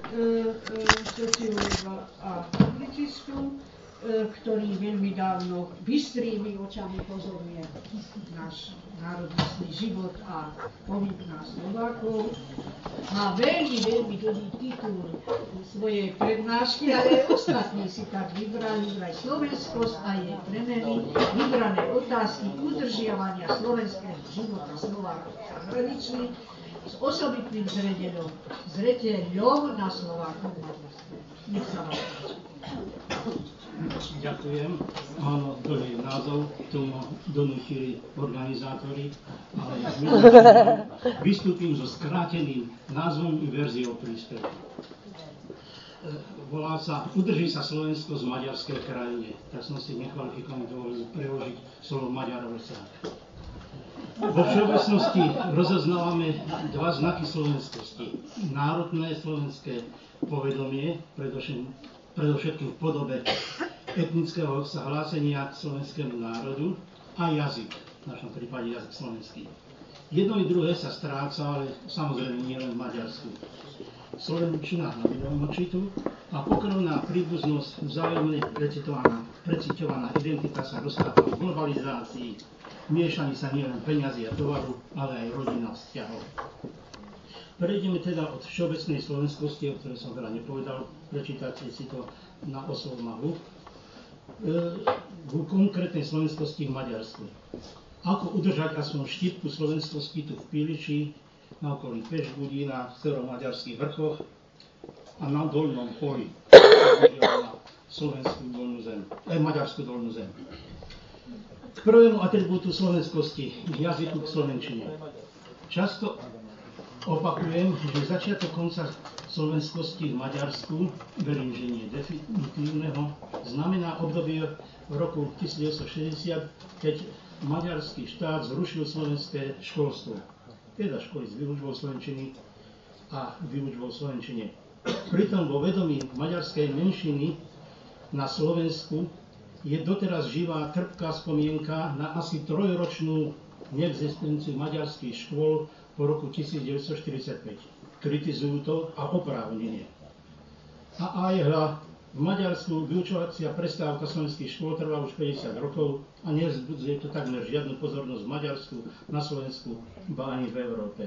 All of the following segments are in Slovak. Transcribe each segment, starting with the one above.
sociológa a publicistu, ktorý veľmi dávno bystrými očami pozoruje náš národnostný život a pohyb nás Slovákov. Má veľmi dobrý titul svojej prednášky, ale ostatní si tak vybrali vraj slovenskosť a jej premeny, vybrané otázky udržiavania slovenského života Slovákov v zahraničí s osobitným zreteľom na Slovákov v Maďarsku. Nech sa vám páči. Ďakujem. Áno, to je názov, tomu donútili organizátori, ale vystúpim so skráteným názvom i verziou príspevku. Volá sa Udrží sa Slovensko z maďarskej krajine. Tak som si nekvalifikovane dovolil preložiť slovo Maďarovca. Vo všeobecnosti rozoznávame dva znaky slovenskosti. Národné slovenské povedomie, predovšetkým v podobe etnického hlásenia k slovenskému národu a jazyk, v našom prípade jazyk slovenský. Jedno i druhé sa stráca, ale samozrejme nie len v Maďarsku. Slovenčina na minomočitu a pokrvná príbuznosť vzájomne preciťovaná identita sa roztáva v globalizácii, miešaní sa nielen peňazí a tovaru, ale aj rodina vzťahov. Prejdeme teda od všeobecnej slovenskosti, o ktorej som veľa nepovedal, prečítate si to na oslovmahu, ku konkrétnej slovenskosti v Maďarsku. Ako udržať aspoň štipku slovenskosti tu v Piliči, na okolí Pešbudí, na severomaďarských vrchoch a na Dolnom poli, na maďarskú dolnú zem. K prvému atribútu slovenskosti, k jazyku, k slovenčine. Často opakujem, že začiatok konca slovenskosti v Maďarsku, verím, že nie definitívneho, znamená obdobie v roku 1960, keď maďarský štát zrušil slovenské školstvo. Teda školy s výučbou slovenčiny a výučbou slovenčine. Pritom vo vedomí maďarskej menšiny na Slovensku je doteraz živá trpká spomienka na asi trojročnú neexistenciu maďarských škôl po roku 1945. Kritizujú to a oprávnenie. A aj v Maďarsku vyučovacia prestávka slovenských škôl trvá už 50 rokov a nevzbudzuje to takmer žiadnu pozornosť v Maďarsku, na Slovensku, ba ani v Európe.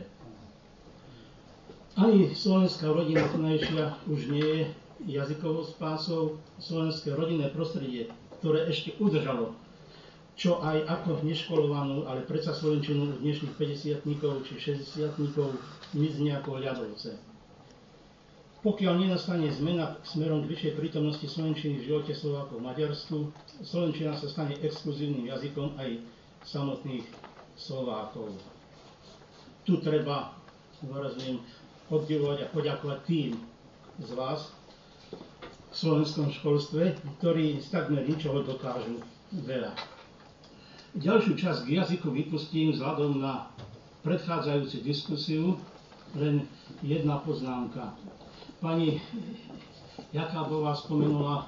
Ani slovenská rodina tunajšia už nie je jazykovou spásou. Slovenské rodinné prostredie, ktoré ešte udržalo čo aj ako neškolovanú, ale predsa slovenčinu dnešných 50-tníkov či 60-tníkov mizne ako ľadovce. Pokiaľ nenastane zmena smerom k vyššej prítomnosti slovenčiny v živote Slovákov v Maďarsku, slovenčina sa stane exkluzívnym jazykom aj samotných Slovákov. Tu treba, zdôrazňujem, obdivovať a poďakovať tým z vás v slovenskom školstve, ktorí z takmer ničoho dokážu veľa. Ďalšiu časť k jazyku vypustím vzhľadom na predchádzajúcu diskusiu, len jedna poznámka. Pani Jakábová spomenula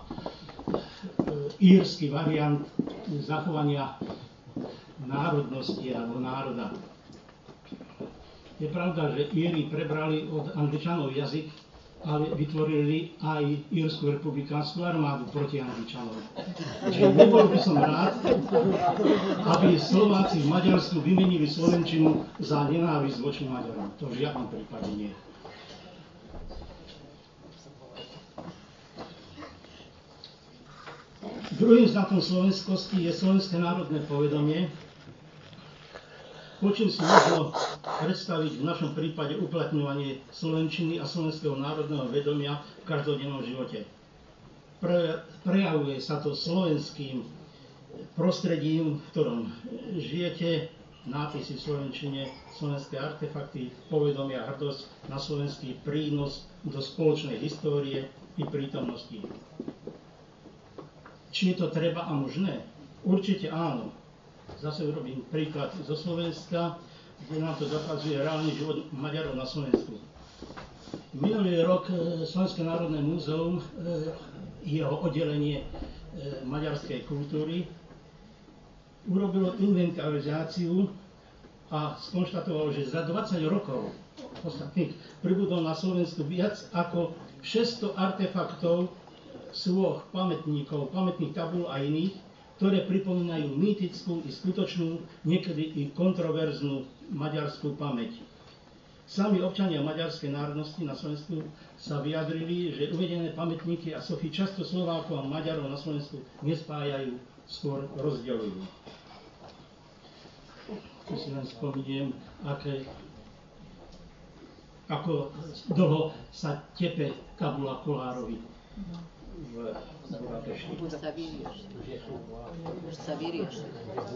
írsky variant zachovania národnosti alebo národa. Je pravda, že Íri prebrali od Angličanov jazyk, ale vytvorili aj Írsku republikánsku armádu proti Angličanom. Čiže nebol by som rád, aby Slováci v Maďarsku vymenili slovenčinu za nenávisť voči Maďarom. To v žiadnom prípade nie. Druhým znakom slovenskosti je slovenské národné povedomie, po čím si možno predstaviť v našom prípade uplatňovanie slovenčiny a slovenského národného vedomia v každodennom živote. Prejavuje sa to slovenským prostredím, v ktorom žijete, nápisy v slovenčine, slovenské artefakty, povedomia, hrdosť na slovenský prínos do spoločnej histórie i prítomnosti. Či je to treba a možné? Určite áno. Zase urobím príklad zo Slovenska, kde nám to dokazuje reálny život Maďarov na Slovensku. Minulý rok Slovenské národné múzeum, jeho oddelenie maďarskej kultúry, urobilo inventarizáciu a skonštatovalo, že za 20 rokov ostatných pribudlo na Slovensku viac ako 600 artefaktov, sôch, pamätníkov, pamätných tabúl a iných, ktoré pripomínajú mýtickú i skutočnú, niekedy i kontroverznú maďarskú pamäť. Sami občania maďarskej národnosti na Slovensku sa vyjadrili, že uvedené pamätníky a sochy často Slovákov a Maďarov na Slovensku nespájajú, skôr rozdeľujú. Tu si len spomeniem, ako dlho sa tepe tabula Kolárovi v Budapešti. Už sa vyrieši.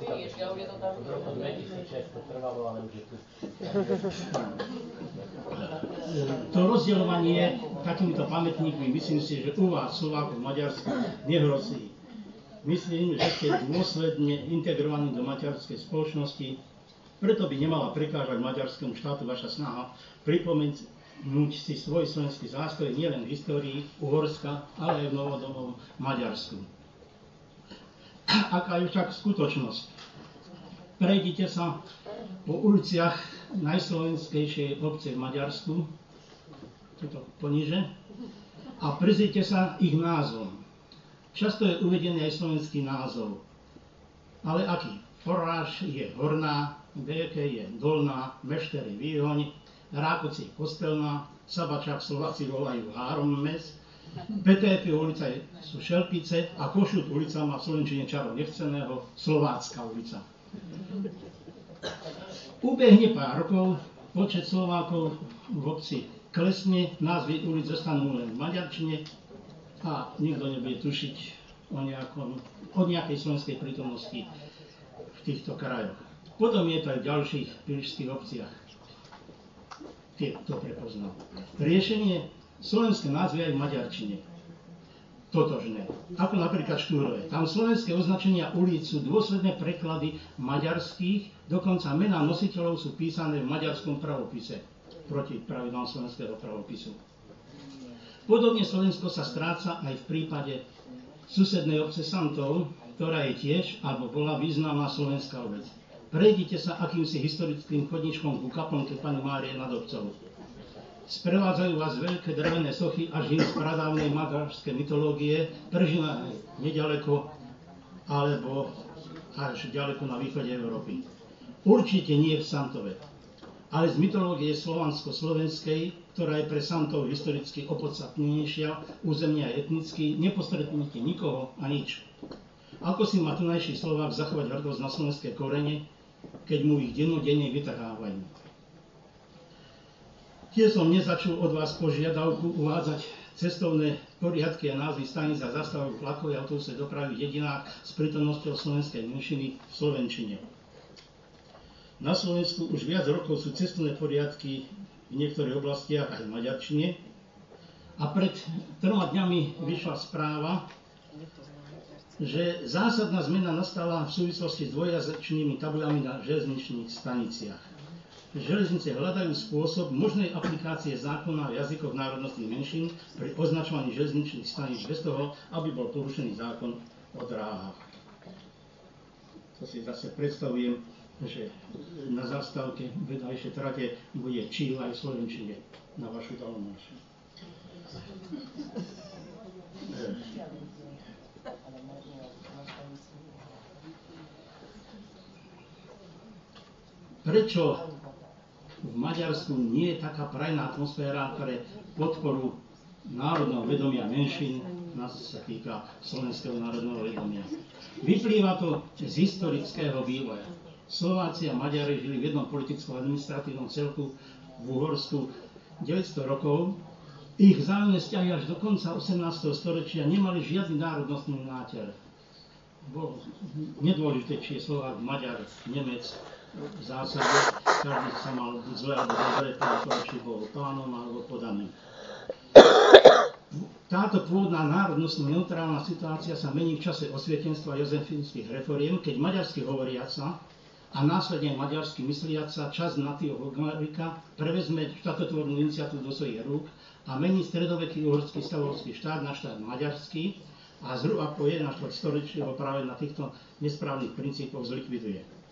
To rozdeľovanie takýmito pamätníkmi, myslím si, že u vás, Slovákov, v Maďarsku, nehrozí. Myslím, že ste dôsledne integrovaní do maďarskej spoločnosti, preto by nemala prekážať maďarskému štátu vaša snaha pripomenúť si svoj slovenský zástoj nielen v histórii Uhorska, ale aj v novodobom Maďarsku. Aká je však skutočnosť? Prejdite sa po uliciach najslovenskejšej obce v Maďarsku, tuto poniže, a prizrite sa ich názvom. Často je uvedený aj slovenský názov. Ale aký? Foráž je Horná, Béke je Dolná, Mešter je Výhoň, Rákoci je Kostelná, Sabačák Slováci volajú Hárommes, Petépi ulica sú Šelpice a Košut ulica má v slovenčine čaro nechceného Slovácka ulica. Ubehne pár rokov, počet Slovákov v obci klesne, názvy ulic zostanú len v maďarčine a nikto nebude tušiť o nejakej slovenskej prítomnosti v týchto krajoch. Potom je to aj v ďalších pilšských obciach. Tie to prepoznal. Riešenie slovenské názvy aj v maďarčine. Totožné. Ako napríklad Štúrove. Tam slovenské označenia ulic sú dôsledné preklady maďarských, dokonca mená nositeľov sú písané v maďarskom pravopise proti pravidlám slovenského pravopisu. Podobne Slovensko sa stráca aj v prípade susednej obce Santov, ktorá je tiež, alebo bola významná slovenská obec. Prejdite sa akýmsi historickým chodničkom ku kaplnke Panny Márie nad obcov. Sprevádzajú vás veľké drevené sochy až z pradávnej maďarskej mytológie, prežívané nedaleko alebo až ďaleko na východe Európy. Určite nie v Santove, ale z mytológie slovansko-slovenskej, ktorá je pre Santov historicky opodstatnejšia, územne a etnicky, nepostretnete nikoho a nič. Ako si má tunajší Slovák zachovať hrdosť na slovenské korene, keď mu ich dennodenne vytrhávajú? Tiež som nezačul od vás požiadavku uvádzať cestovné poriadky a názvy staníc a zastávok vlakovej autobusovej dopravy v dedinách s prítomnosťou slovenskej menšiny v slovenčine. Na Slovensku už viac rokov sú cestovné poriadky v niektorých oblastiach aj v maďarčine a pred 3 dňami vyšla správa, že zásadná zmena nastala v súvislosti s dvojjazyčnými tabuľami na železničných staniciach. Železnice hľadajú spôsob možnej aplikácie zákona v jazykoch národnostných menšín pri označovaní železničných staníc bez toho, aby bol porušený zákon o dráhach. To si zase predstavujem, že na zastávke vedľajšej trate bude číl aj v slovenčine na vašu Dalmášu. Prečo v Maďarsku nie je taká prajná atmosféra pre podporu národného vedomia menšín, nás sa týka slovenského národného vedomia? Vyplýva to z historického vývoja. Slováci a Maďari žili v jednom politickom administratívnom celku v Uhorsku 900 rokov. Ich vzájomné vzťahy až do konca 18. storočia nemali žiadny národnostný náter. Bolo nedôležité, či je Slovák, Maďar, Nemec. V zásade každý sa mal buď zle alebo dobre, či bol pánom alebo podaným. Táto pôvodná národnostná neutrálna situácia sa mení v čase osvietenstva jozefínskych reforiem, keď maďarsky hovoriaca a následne maďarsky mysliaca časť Natího Hogarika prevezme štatotvornú iniciatívu do svojich rúk a mení stredoveký uhorský stavovský štát na štát maďarský a zhruba po 1/4 storočí ho práve na týchto nesprávnych princípoch zlikviduje.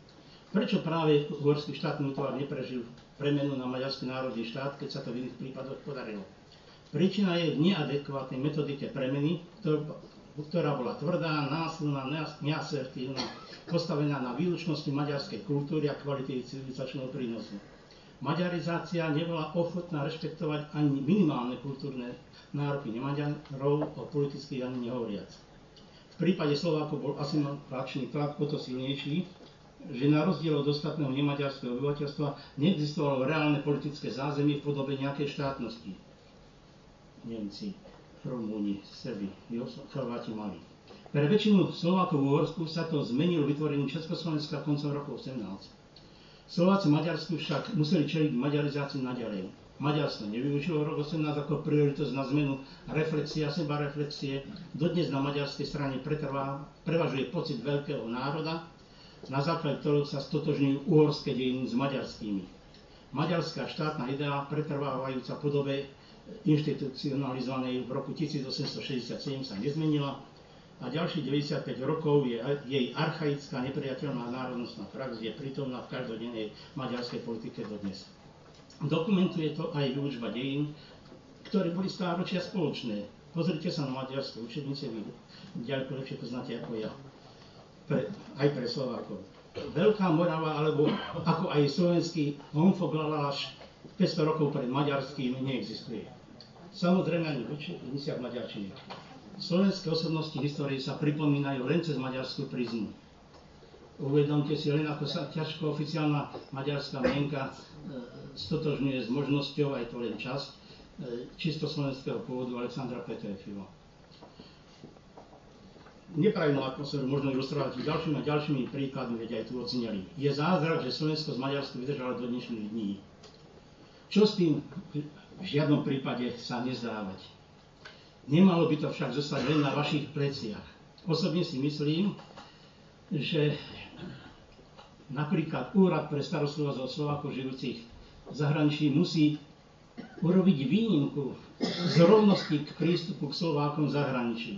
Prečo práve uhorský štátny útvar neprežil premenu na maďarský národný štát, keď sa to v iných prípadoch podarilo? Príčina je v neadekvátnej metodike premeny, ktorá bola tvrdá, násilná, neasertívna, postavená na výlučnosti maďarskej kultúry a kvality civilizačného prínosu. Maďarizácia nebola ochotná rešpektovať ani minimálne kultúrne nároky nemaďarov, o politických ani nehovoriac. V prípade Slovákov bol asimilačný tlak o to silnejší, že na rozdiel od ostatného nemaďarského obyvateľstva neexistovalo reálne politické zázemie v podobe nejakej štátnosti. Nemci, Rumúni, Srbi, Chorváti mali. Pre väčšinu Slovákov v Uhorsku sa to zmenilo vytvorením Československa koncom roku 18. Slováci Maďarsku však museli čeliť maďarizácii naďalej. Maďarsko nevyužilo rok 18 ako príležitosť na zmenu reflexie a sebareflexie. Dodnes na maďarskej strane prevažuje pocit veľkého národa, na základe ktorého sa stotožňujú uhorské dejiny s maďarskými. Maďarská štátna idea pretrvávajúca v podobe inštitucionalizovanej v roku 1867 sa nezmenila a ďalších 95 rokov je jej archaická nepriateľná národnostná prax je prítomná v každodennej maďarskej politike dodnes. Dokumentuje to aj výučba dejín, ktoré boli stáročia spoločné. Pozrite sa na maďarské učebnice, vy ďaleko lepšie poznáte ako ja. Aj pre Slovákov. Veľká Morava, alebo ako aj slovenský Honfoglaláš 500 rokov pred maďarským neexistuje. Samozrejme ani v učebniciach maďarčiny. Slovenské osobnosti histórie sa pripomínajú len cez maďarskú prizmu. Uvedomte si len, ako sa ťažko oficiálna maďarská mienka stotožňuje s možnosťou, aj to len časť, čisto slovenského pôvodu Alexandra Peterfila. Nepravilnú atmosféru možno ilustrovať ďalšími a ďalšími príkladmi, veď aj tu ocenili. Je zázrak, že Slovensko z Maďarsku vydržalo do dnešných dní. Čo s tým v žiadnom prípade sa nezdávať? Nemalo by to však zostať len na vašich pleciach. Osobne si myslím, že napríklad Úrad pre starostlivosť o Slovákov žijúcich v zahraničí musí urobiť výnimku z rovnosti k prístupu k Slovákom v zahraničí.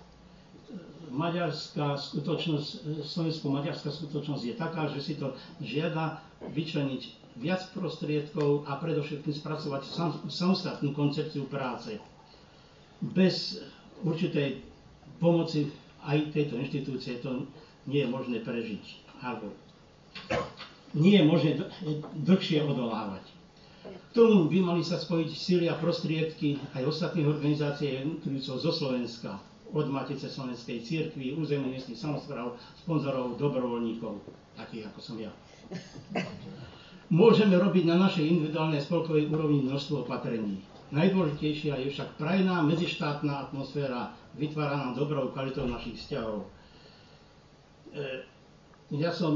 Slovensko-maďarská skutočnosť je taká, že si to žiada vyčleniť viac prostriedkov a predovšetkým spracovať samostatnú koncepciu práce. Bez určitej pomoci aj tejto inštitúcie to nie je možné prežiť, alebo nie je možné dlhšie odolávať. K tomu by mali sa spojiť síly a prostriedky aj ostatných organizácií jednotlivcov zo Slovenska, od Matice slovenskej cirkvi, územných miestnych samospráv, sponzorov, dobrovoľníkov, takých ako som ja. Môžeme robiť na našej individuálnej spolkovej úrovni množstvo opatrení. Najdôležitejšia je však prajná medzištátna atmosféra, vytváraná dobrou kvalitou našich vzťahov. Ja som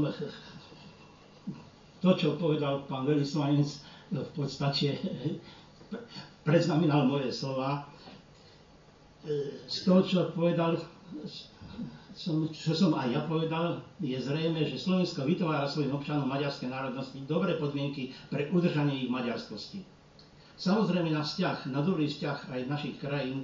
to, čo povedal pán veľvyslanec, v podstate predznamenal moje slova. Z toho, čo povedal, čo som aj ja povedal, je zrejme, že Slovensko vytvára svojim občanom maďarskej národnosti dobré podmienky pre udržanie ich maďarskosti. Samozrejme na dobrý vzťah aj našich krajín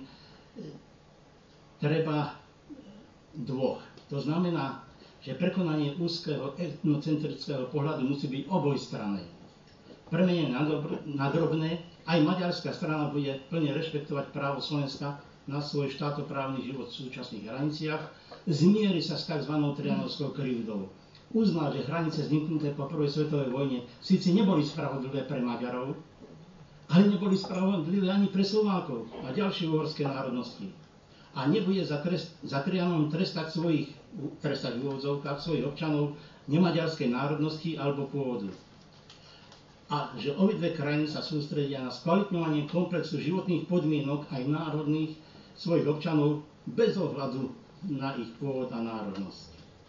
treba dvoch. To znamená, že prekonanie úzkeho etnocentrického pohľadu musí byť obojstranné. Premenené na drobné, aj maďarská strana bude plne rešpektovať právo Slovenska na svoj štátoprávny život v súčasných hraniciach, zmieri sa s tzv. Trianovskou krivdou. Uzná, že hranice vzniknuté po prvej svetovej vojne síce neboli spravodlivé pre Maďarov, ale neboli spravodlivé ani pre Slovákov a ďalšie uhorské národnosti. A nebude za Trianon trestať v úvodzovkách svojich občanov nemaďarskej národnosti alebo pôvodu. A že obidve krajiny sa sústredia na skvalitňovanie komplexu životných podmienok aj národných svojich občanov bez ohľadu na ich pôvod a národnosť.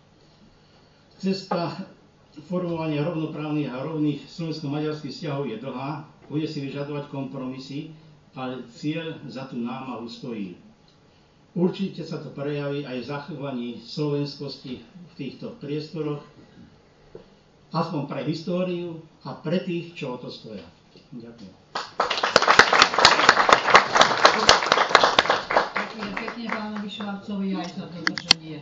Cesta formovania rovnoprávnych a rovných slovensko-maďarských vzťahov je dlhá, bude si vyžadovať kompromisy, ale cieľ za tú námahu stojí. Určite sa to prejaví aj v zachovaní slovenskosti v týchto priestoroch, aspoň pre históriu a pre tých, čo o to stoja. Ďakujem. Ďakujem pekne pánovi Švarcovi aj za dodržanie